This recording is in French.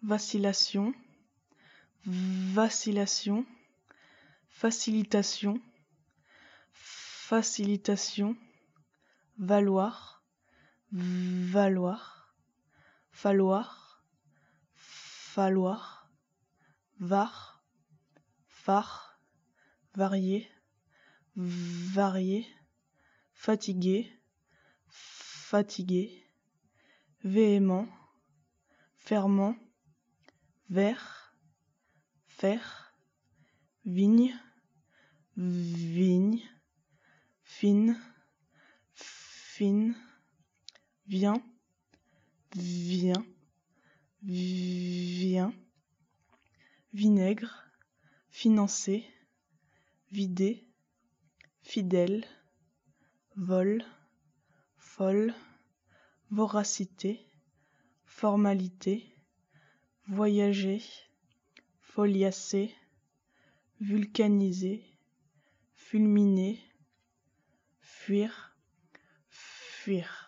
vacillation, vacillation, facilitation, facilitation, valoir, valoir, falloir, falloir, var, phare, varier, varier, fatigué, fatigué, véhément, ferment, vert, faire, vigne, vigne, fine, fine, vient, vient, vient, vinaigre, financer, vider, fidèle, vol, folle, voracité, formalité, voyager, foliacer, vulcaniser, fulminer, fuir, fuir.